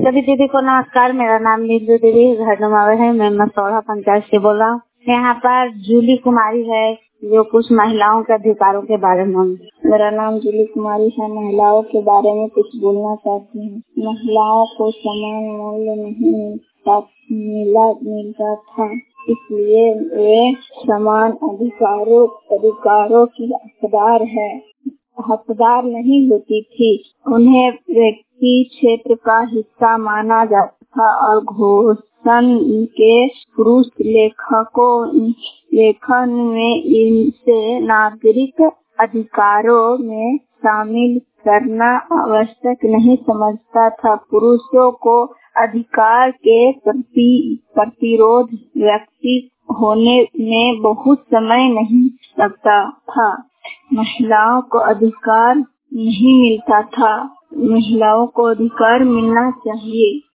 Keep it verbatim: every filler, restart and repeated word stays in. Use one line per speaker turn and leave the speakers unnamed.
सभी दीदी को नमस्कार। मेरा नाम नीलू देवी घर नमावे है। मैं मसौढ़ा पंचायत से बोल रहा हूँ। यहाँ पर जूली कुमारी है जो कुछ महिलाओं के अधिकारों के बारे में।
मेरा नाम जूली कुमारी है। महिलाओं के बारे में कुछ बोलना चाहती हूँ। महिलाओं को समान मूल्य नहीं मिलता मिला मिलता था, इसलिए वे समान अधिकारों अधिकारों की हकदार है हकदार नहीं होती थी। उन्हें व्यक्ति क्षेत्र का हिस्सा माना जाता था और घोषण के पुरुष लेखकों लेखन में इनसे नागरिक अधिकारों में शामिल करना आवश्यक नहीं समझता था। पुरुषों को अधिकार के प्रति प्रतिरोध व्यक्ति होने में बहुत समय नहीं लगता था। महिलाओं को अधिकार नहीं मिलता था। महिलाओं को अधिकार मिलना चाहिए।